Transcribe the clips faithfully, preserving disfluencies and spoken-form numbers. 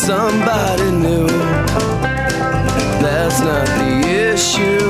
somebody new. That's not the issue.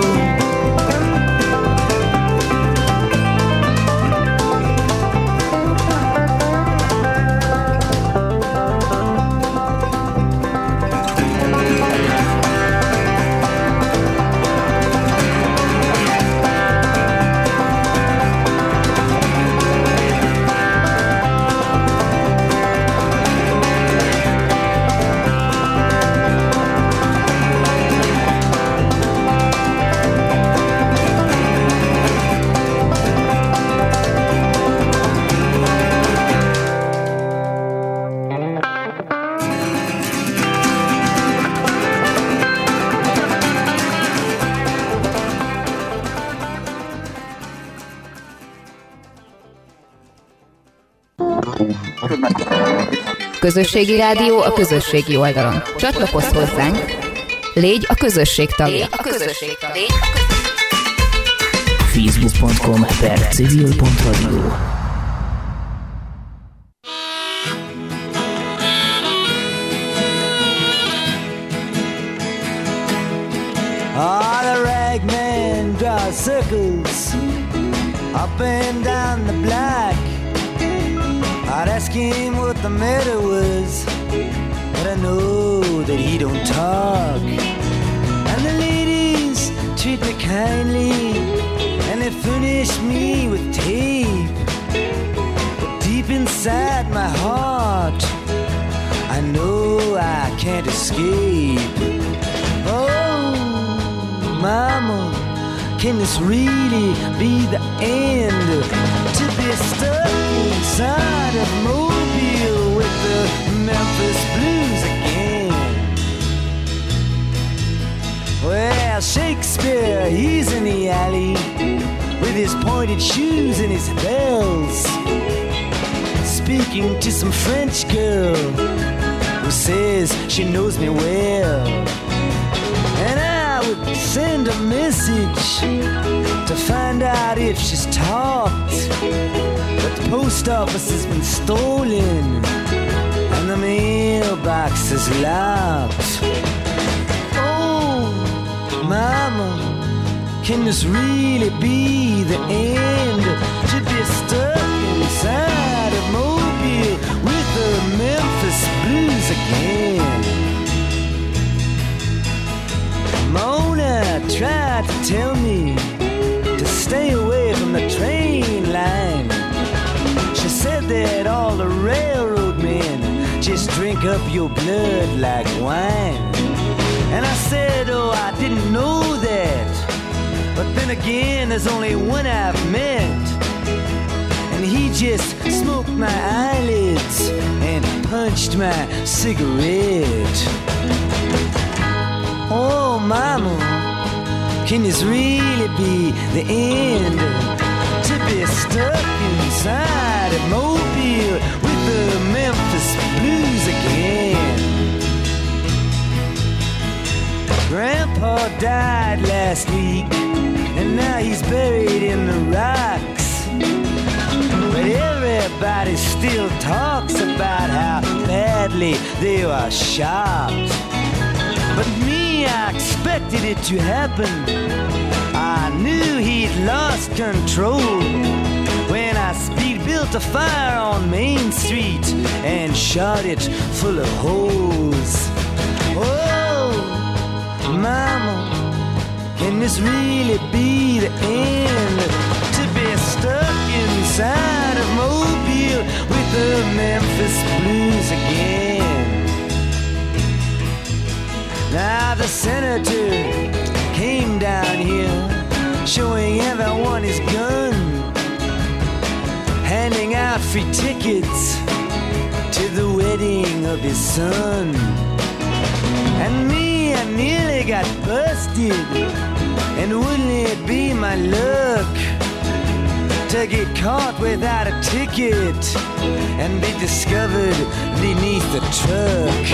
Közösségi rádió a közösségi oldalon. Csatlakozz hozzánk, légy a közösség tagja. Légy a közösség tagja. facebook pont com per civil pont radio. Ah, the ragman draws circles up and down the block. I'd ask him what the matter was, but I know that he don't talk. And the ladies treat me kindly, and they furnish me with tape. But deep inside my heart, I know I can't escape. Oh, mama, can this really be the end? To be stuck inside of Mobile with the Memphis Blues again. Well, Shakespeare, he's in the alley with his pointed shoes and his bells, speaking to some French girl who says she knows me well. And I would send a message to find out if she's talked, but the post office has been stolen and the mailbox is locked. Oh, mama, can this really be the end? To be stuck inside of Mobile with the Memphis Blues again. Mona tried to tell me to stay away from the train line. She said that all the railroad men just drink up your blood like wine. And I said, oh, I didn't know that. But then again, there's only one I've met, and he just smoked my eyelids and punched my cigarette. Oh, mama, can this really be the end? To be stuck inside of Mobile with the Memphis Blues again. Grandpa died last week, and now he's buried in the rocks. But everybody still talks about how badly they were shot. But me, I expected it to happen. I knew he'd lost control when I speed built a fire on Main Street and shot it full of holes. Oh, mama, can this really be the end? To be stuck inside of Mobile with the Memphis Blues again. Now the senator came down here, showing everyone his gun, handing out free tickets to the wedding of his son. And me, I nearly got busted, and wouldn't it be my luck to get caught without a ticket and be discovered beneath the truck?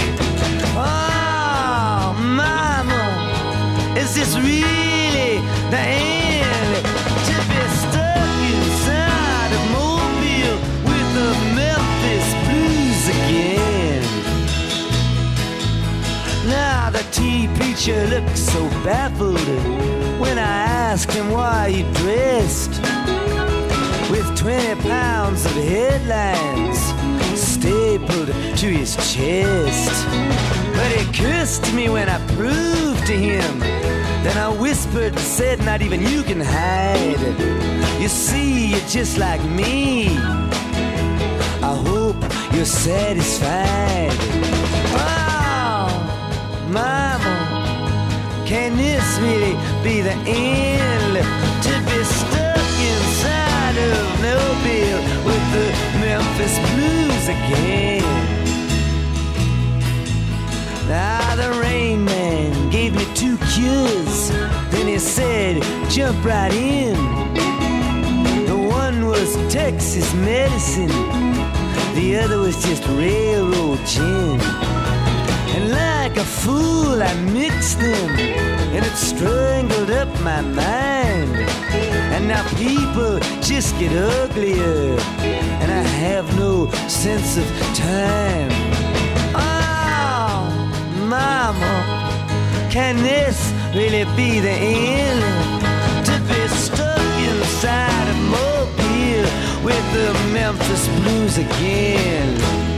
Oh, mama, is this really the end? To be stuck inside of Mobile with the Memphis Blues again. preacher looked so baffled when I asked him why he dressed with twenty pounds of headlines stapled to his chest. But he cursed me when I proved to him. Then I whispered and said, not even you can hide. You see, you're just like me. I hope you're satisfied. Oh, mama, can this really be the end? To be stuck inside of Mobile with the Memphis Blues again. Now the Rain Man gave me two cures. Then he said, jump right in. The one was Texas medicine, the other was just railroad gin. And like a fool I mixed them, and it strangled up my mind. And now people just get uglier, and I have no sense of time. Oh, mama, can this really be the end? To be stuck inside of Mobile with the Memphis Blues again.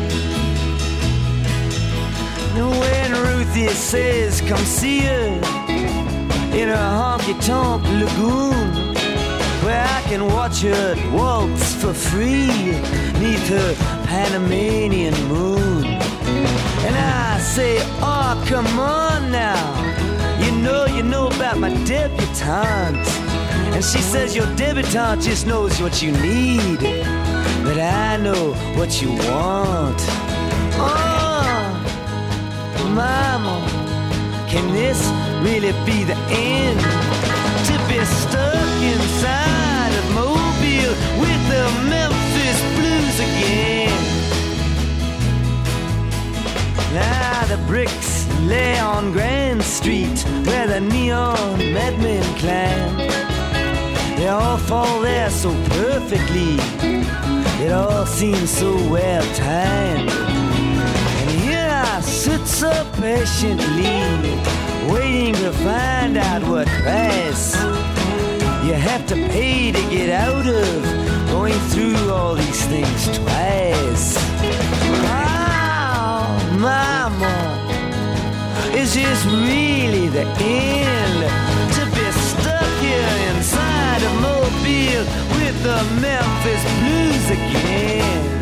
When Ruthie says come see her in a honky-tonk lagoon, where I can watch her waltz for free neath her Panamanian moon. And I say, oh, come on now, you know, you know about my debutante. And she says your debutante just knows what you need, but I know what you want. Oh, mama, can this really be the end? To be stuck inside of Mobile with the Memphis Blues again. Now the bricks lay on Grand Street where the neon madmen climb. They all fall there so perfectly, it all seems so well timed. And here I sit so patiently, waiting to find out what price you have to pay to get out of going through all these things twice. Oh, mama, is this really the end? To be stuck here inside of Mobile with the Memphis Blues again.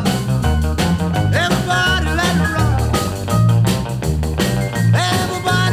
Everybody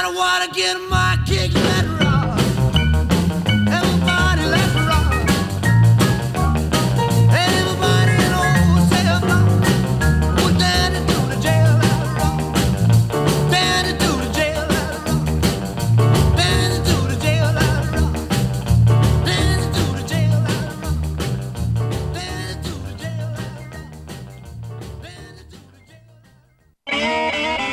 don't wanna get my kick, let it rock. Everybody let it rock. Everybody in old cell block. Put Danny to the jail, let it rock. Danny to the jail, let it rock. Danny to the jail, let it rock. Danny to the jail, let it rock. Danny to the jail, let it rock. Danny to the jail.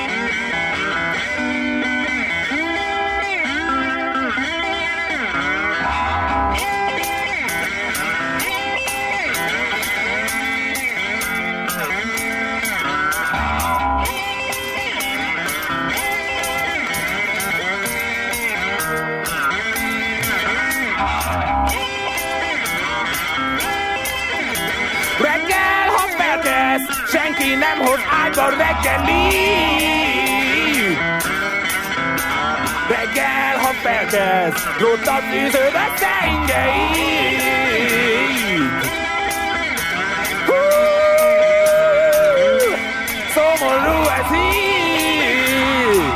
Reggel, ha felkelsz, senki nem hoz ágyba reggelit. Reggel, ha felkelsz, rótad fűződ össze ingeit. Hú, szomorú ez így.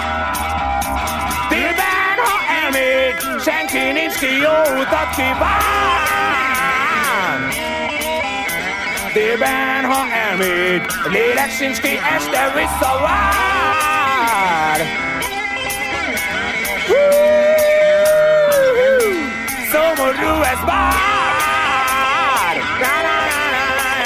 Délben, ha elmégy, senki nincs ki, jó utat kíván. Délben, ha elmégy, a lélek sincs ki, este visszavár. Hú, szomorú ez bár. Na, na, na, na,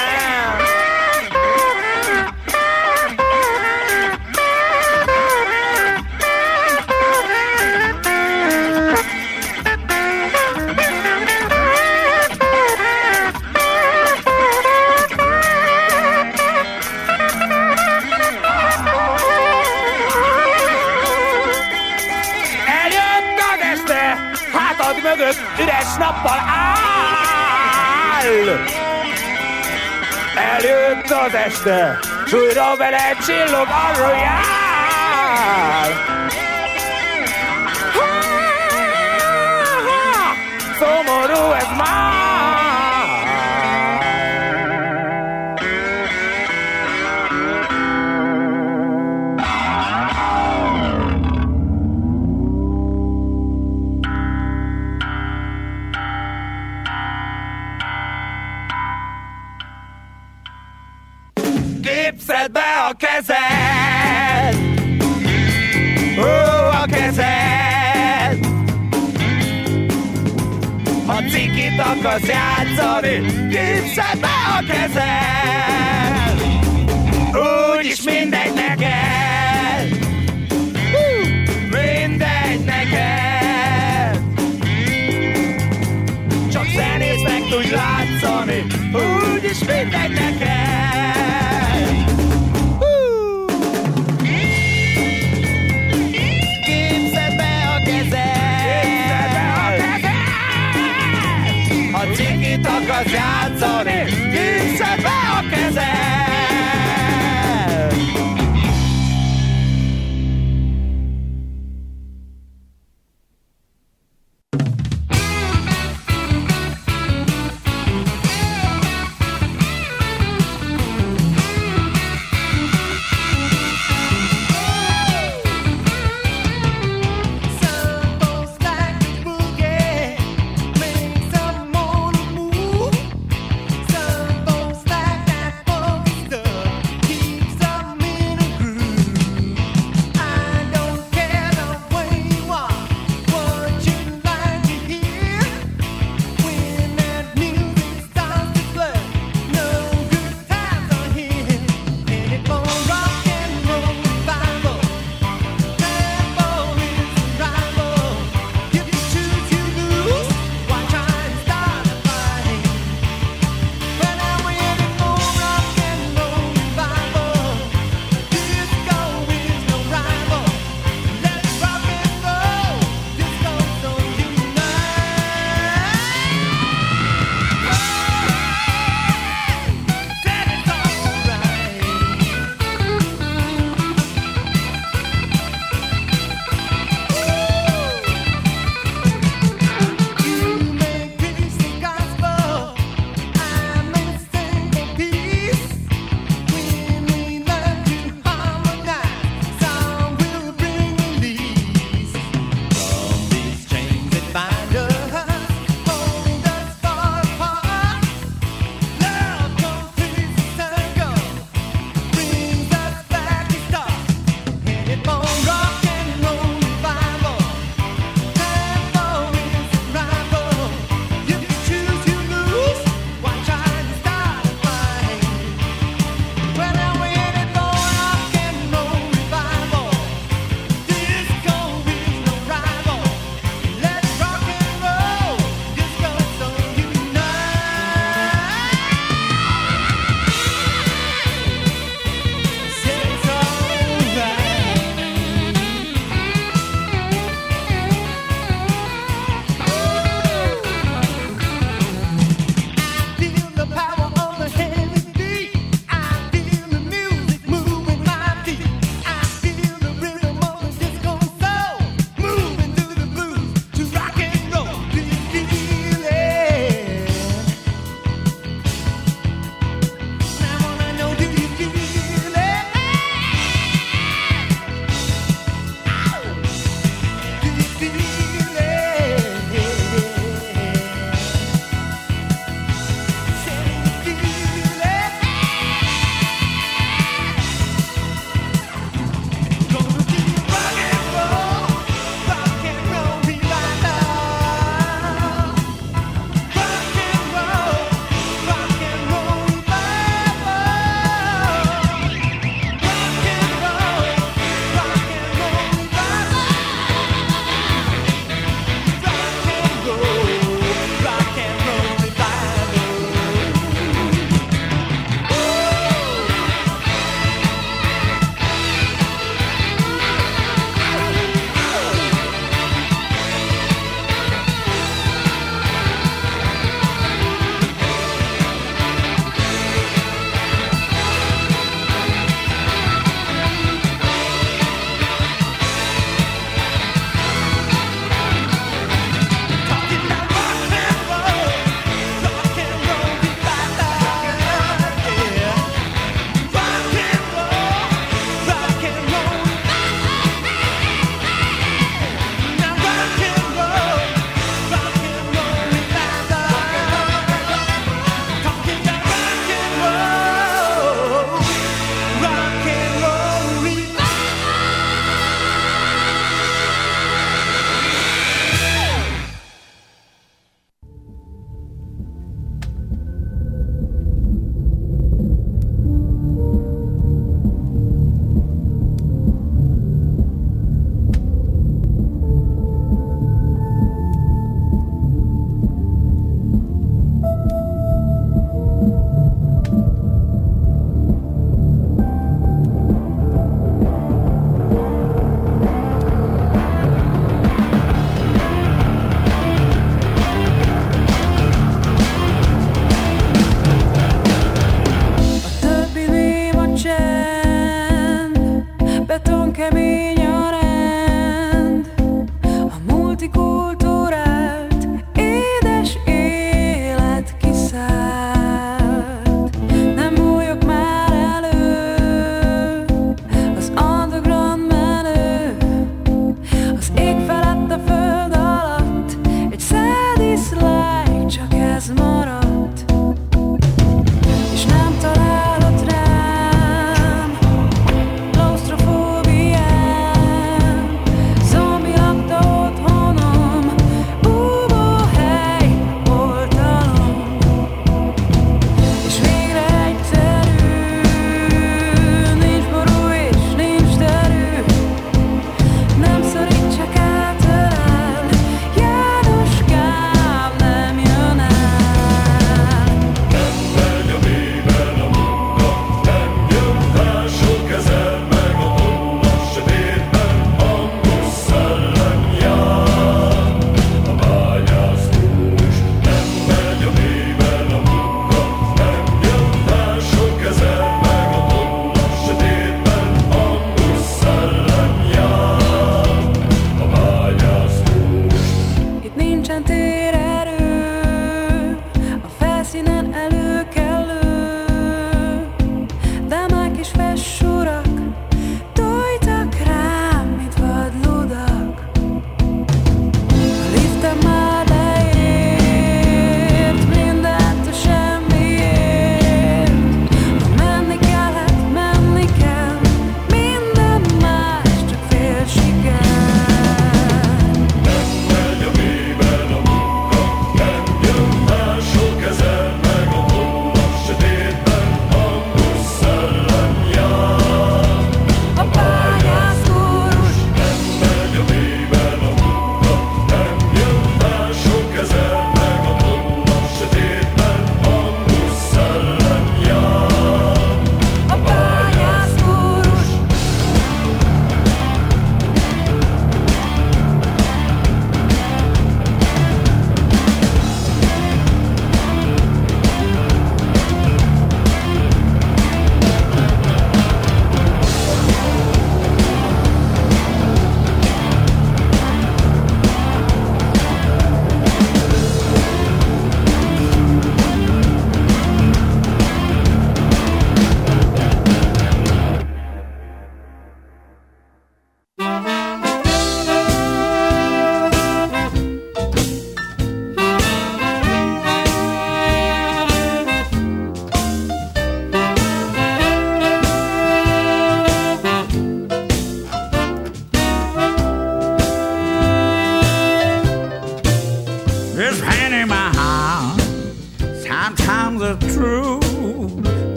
mögött üres nappal áll. Eljött az este, s újra vele csillog a royal. Szomorú ez már. Képzeld be a kezed, ó, a kezed. Ha cikit akarsz játszani, képzeld be a kezed. Úgyis mindegy neked, mindegy neked. Csak zenésznek tudj látszani, úgyis mindegy neked. Ha cikit akarsz játszani, képzeld be a kezed.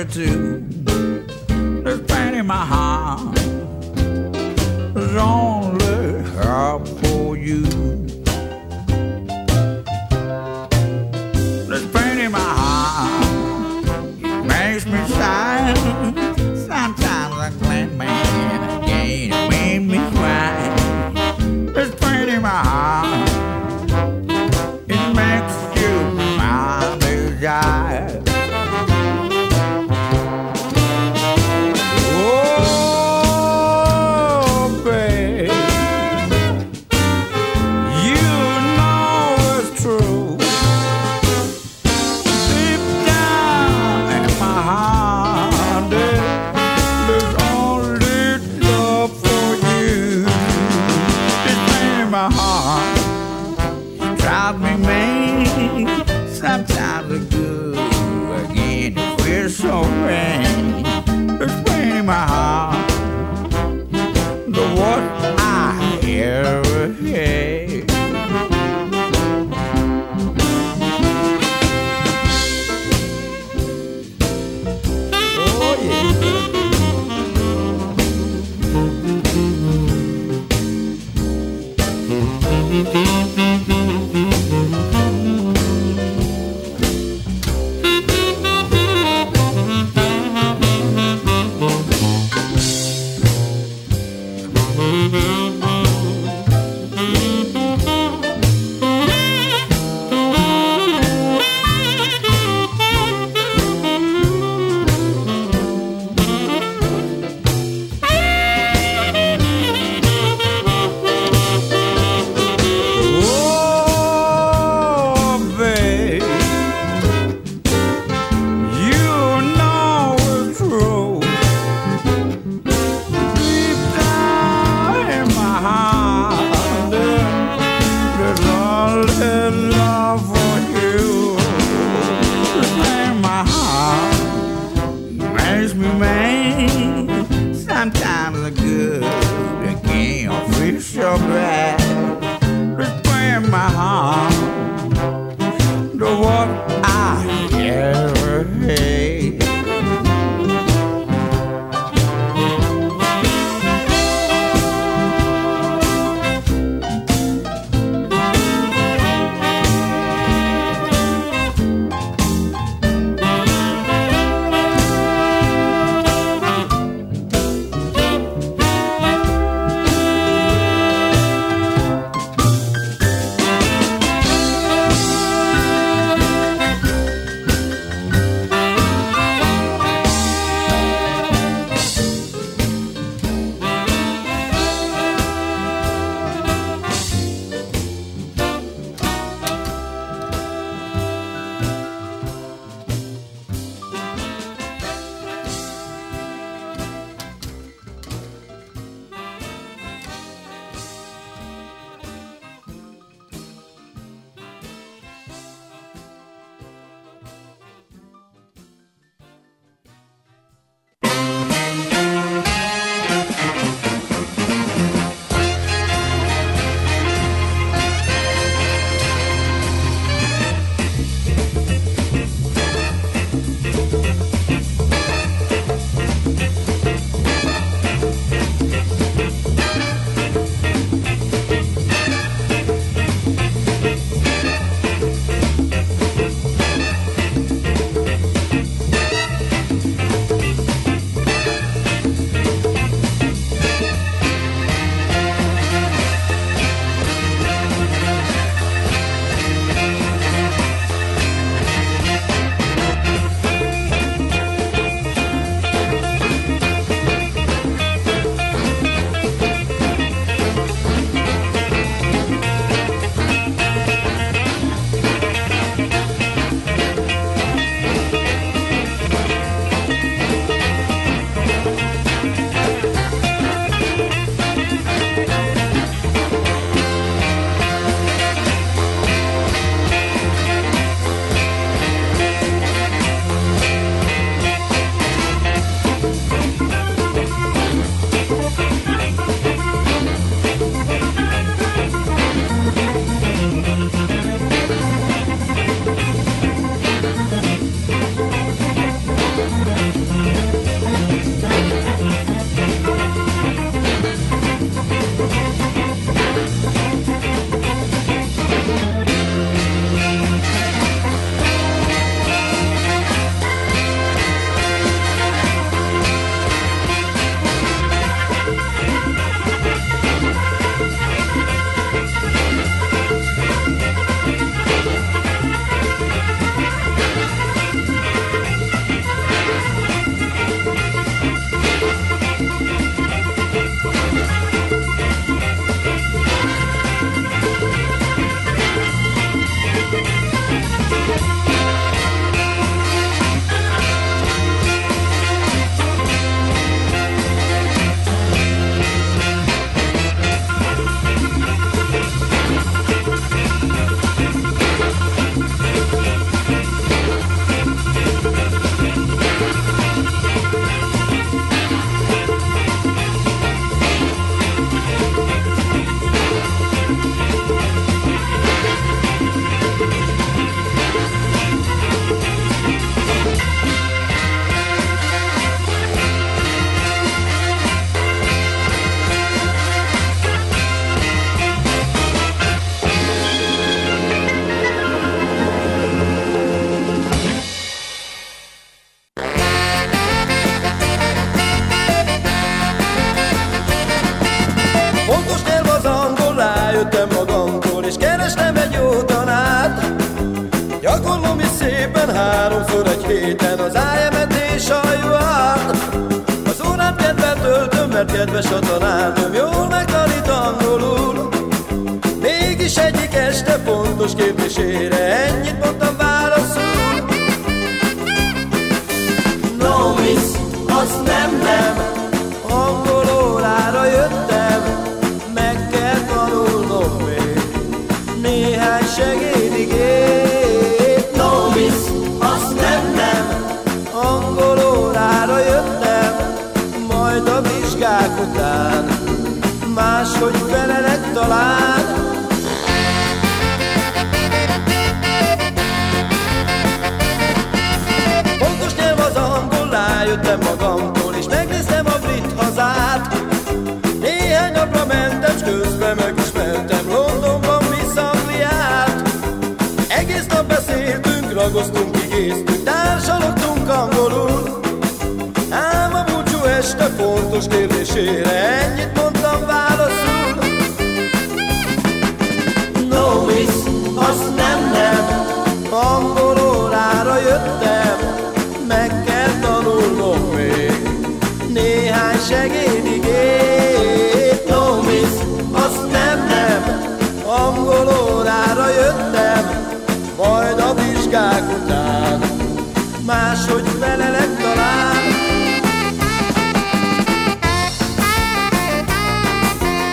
too. There's pain in my heart. There's only help for you. There's pain in my heart. It makes me sigh. Sometimes I'm glad man again it made me cry. There's pain in my heart. It makes you my desire. Sometimes it's good, again it feels so rain. There's pain in my heart, the what I ever had. Oh yeah. háromszor egy héten az I M et és a Juhán. Az órám kedvel töltöm, mert kedves a tanárnőm, jól megtanít angolul. Mégis egyik este fontos kérdésére ennyit mondtam válaszul. No miss, azt nem, nem, angol órára jöttem, meg kell tanulnom még néhány segédigét. No miss, azt nem, nem, angol órára jöttem, majd a vizsgák után máshogy felelek talán. Pontos nyelv az angol, rájöttem magamtól, és megnéztem a brit hazát. Néhány napra mentem, s közben megismertem Londonban Miss Angliát. Egész nap beszéltünk, ragoztunk, igéztünk, társalogtunk angolul. Ám a búcsú este fontos kérdésére ennyit mondtam válaszul. No miss, azt nem, nem, angol órára jöttem, meg kell tanulnom még néhány segédigét. No miss, azt nem, nem, angol órára jöttem, majd a vizsgák után máshogy felelek